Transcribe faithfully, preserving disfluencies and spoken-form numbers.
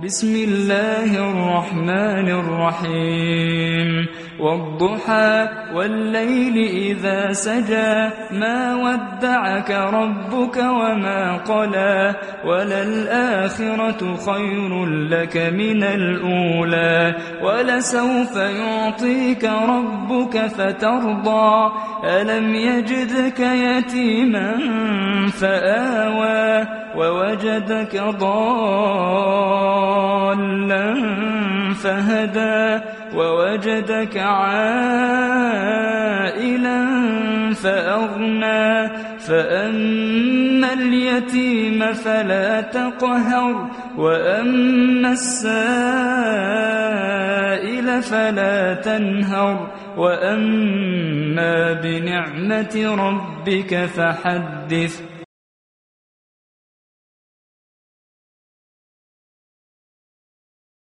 بسم الله الرحمن الرحيم والضحى والليل إذا سجى ما ودعك ربك وما قلى وللآخرة خير لك من الأولى ولسوف يعطيك ربك فترضى ألم يجدك يتيما فآوى ووجدك ضالا فهدى ووجدك عائلا فأغنى فأما اليتيم فلا تقهر وأما السائل فلا تنهر وأما بنعمة ربك فحدث